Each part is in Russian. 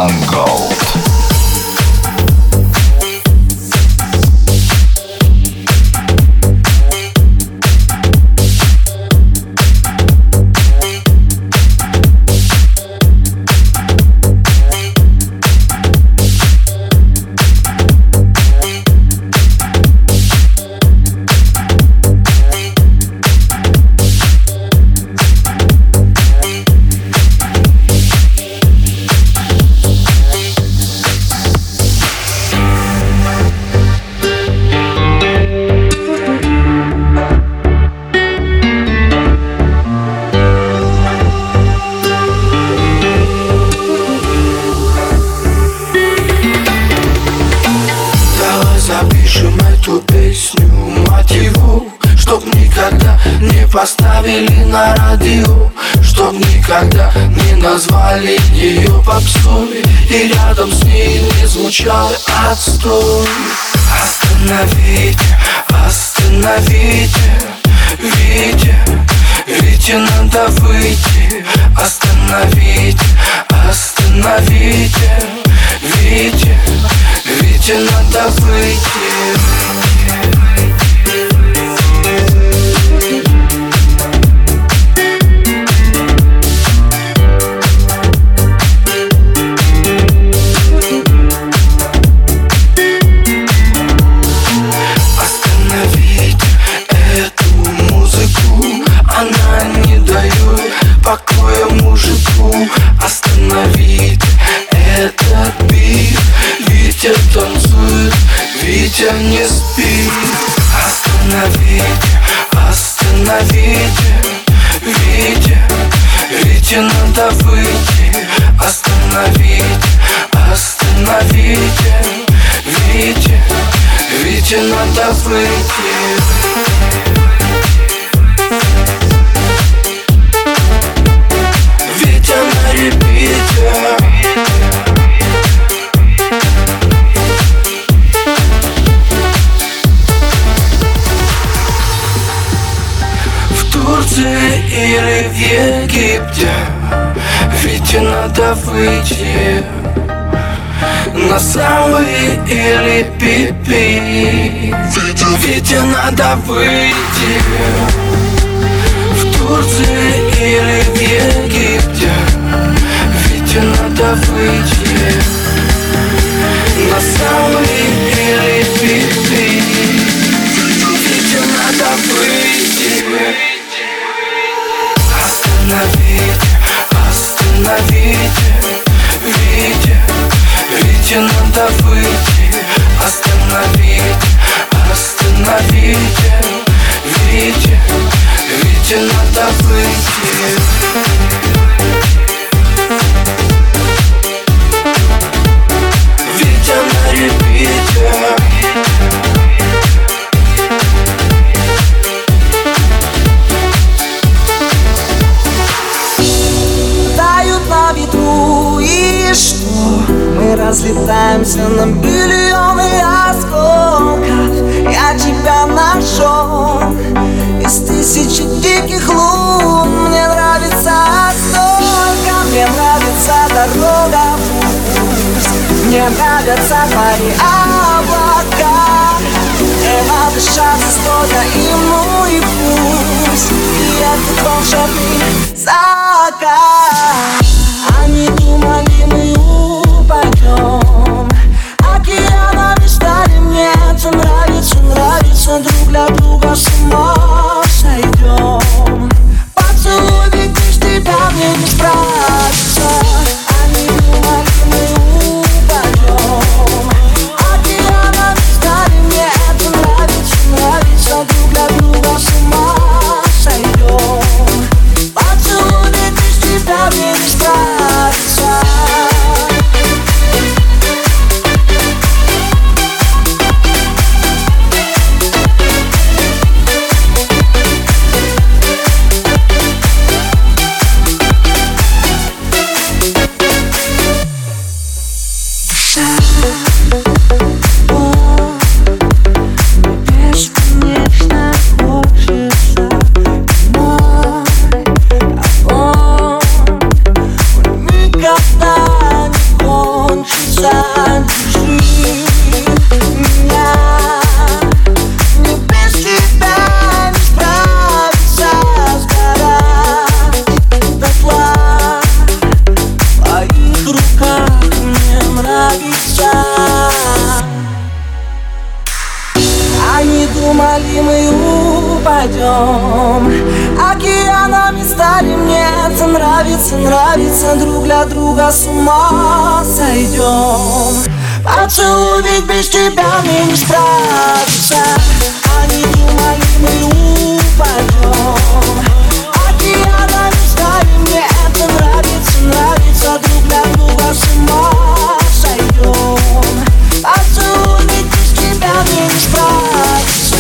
Mangold. Запишем эту песню, мотиву, чтоб никогда не поставили на радио, чтоб никогда не назвали ее попсой, и рядом с ней не звучал отстой. Остановите, остановите, Вите, Вите надо выйти. Остановите, остановите, Вите, Вите надо выйти. Остановите эту музыку, она не дает покоя мужику. Остановите этот бит, Витя танцует, Витя не спит. Остановите, остановите, Витя, Вите надо выйти. Остановите, остановите, Витя, Вите надо выйти. Витя на репите. В Турции или в Египте Вите надо выйти. На самый или пипи Вите надо выйти. В Турции или в Египте Вите надо выйти. На самый или пипи Вите надо выйти. Остановите, остановите, Вите, Вите надо выйти. Остановите, остановите, Вите, Вите надо выйти. Витя на репите. Тают на ветру, и что? Мы разлетаемся на миллионы осколков. Я тебя нашел из тысячи диких лун. Мне нравится столько, мне нравится дорога в путь. Мне нравятся твои облака. Небо дышаться столько им, ну и пусть. И этот волшебный закат. Они думали, мы упадем. Океанами стали, мне это нравится, нравится. Друг для друга с ума сойдем. Поцелуй, ведь без тебя мне не справиться. Они думали, мы упадем. Океанами стали, мне это нравится, нравится. Друг для друга с ума сойдем. Поцелуй, ведь без тебя мне не справиться. справиться. Они думали, мы упадем, океанами стали мне нравится, нравится, друг для друга с ума сойдем. Поцелуй, ведь без тебя мне не справиться. Они думали, мы упадем, океанами стали мне нравится, нравится, друг для друга с ума сойдем. Поцелуй, ведь без тебя мне не справиться.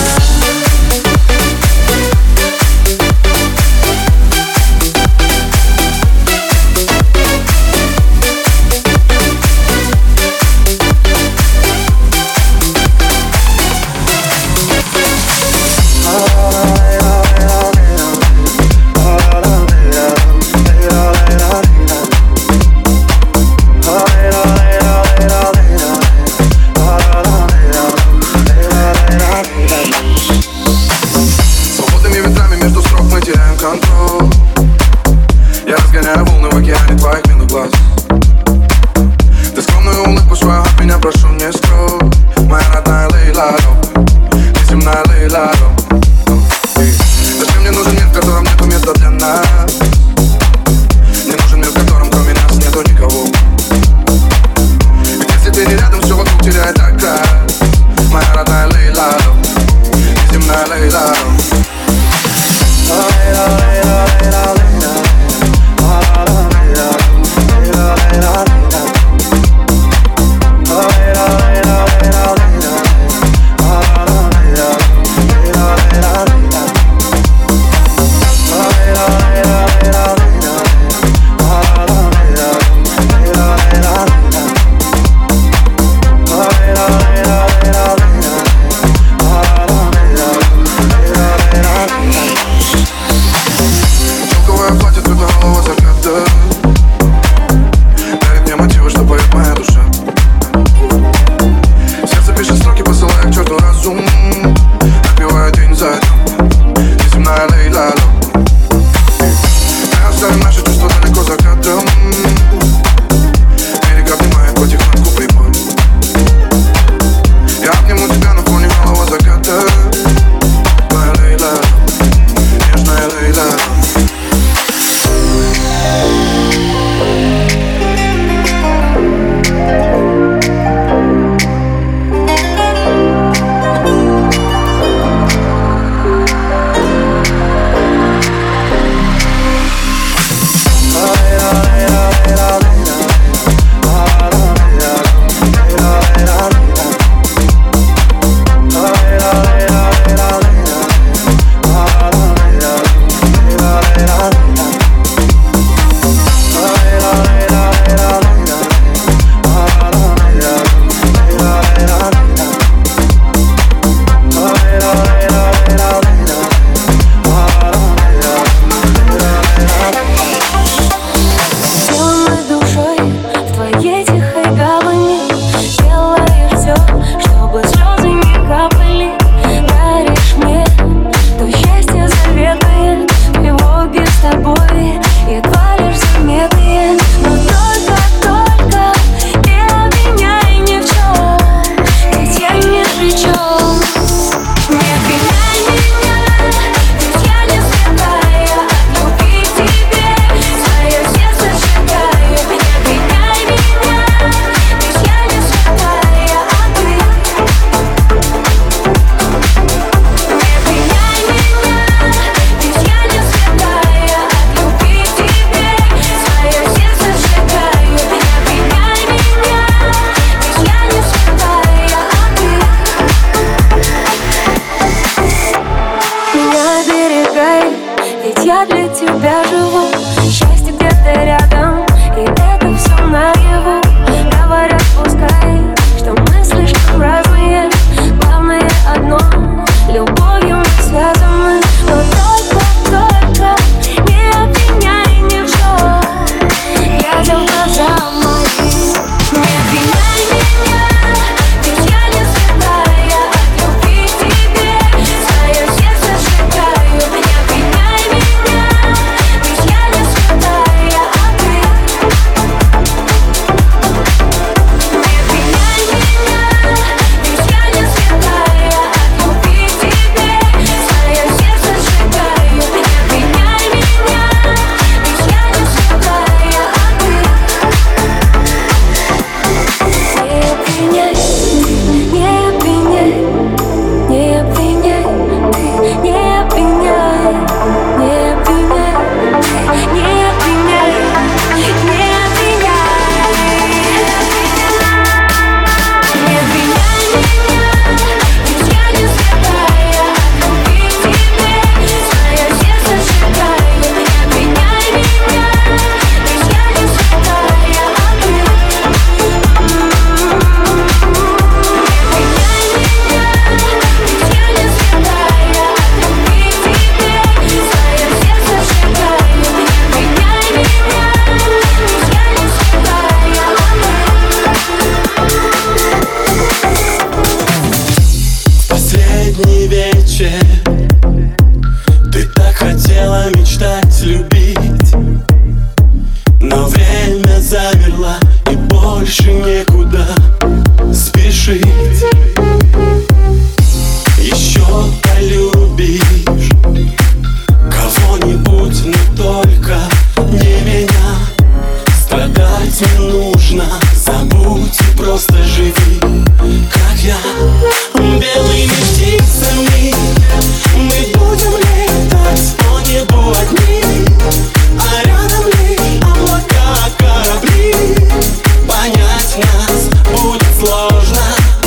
Я разгоняю волны в океане твоих милых глаз. Ты скромную улыбку свою от меня прошу не скрой. Моя родная Лейла, неземная Лейла. Зачем мне нужен мир, в котором нету места для нас? Мне нужен мир, в котором кроме нас нету никого. Ведь если ты не рядом, все вокруг теряет окрас. Моя родная Лейла, неземная Лейла. летний вечер. Ты так хотела мечтать, любить, но время замерло и больше некуда спешить. Еще полюбишь кого-нибудь, но только не меня. Страдать не нужно, забудь и просто живи, как я. Белыми птицами мы будем летать по небу одни, а рядом лишь облака, корабли. Понять нас будет сложно.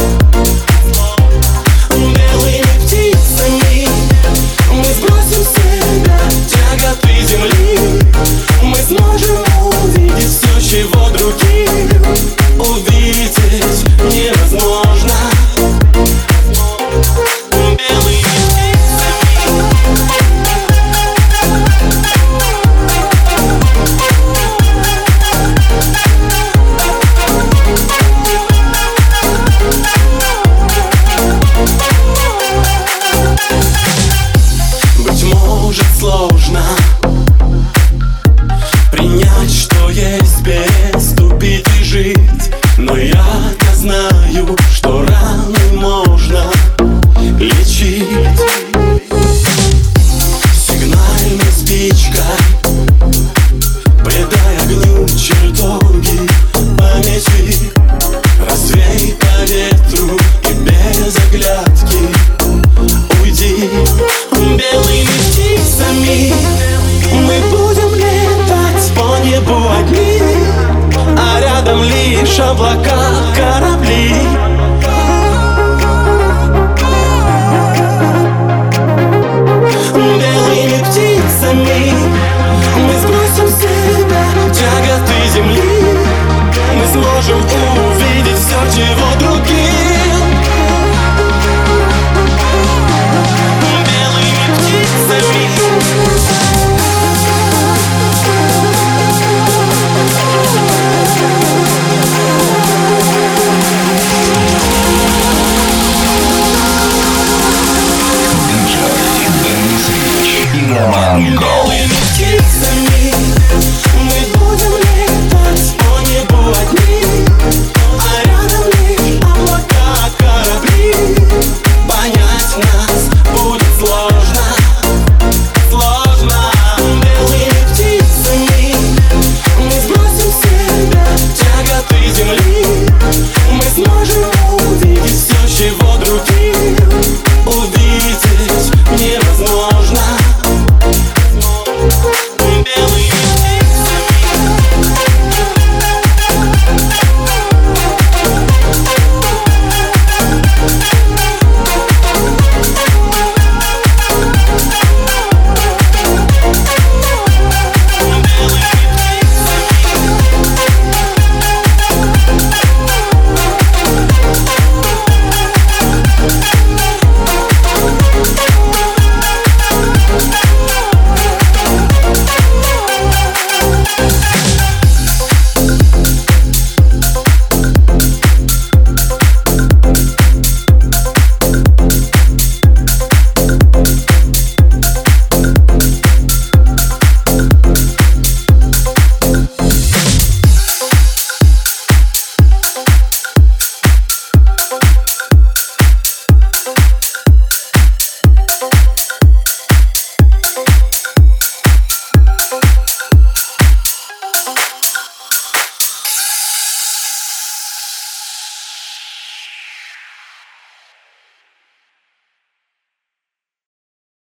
Белыми птицами мы сбросим с себя тяготы земли. Мы сможем увидеть все, чего другим увидеть невозможно. Сложно принять, что есть переступить и жить, но я-то знаю, что раны можно лечить. Сигнальной спичкой придай огню чертоги памяти. Развей по ветру и без оглядки уйди. Белыми птицами мы будем летать по небу одни, а рядом лишь облака,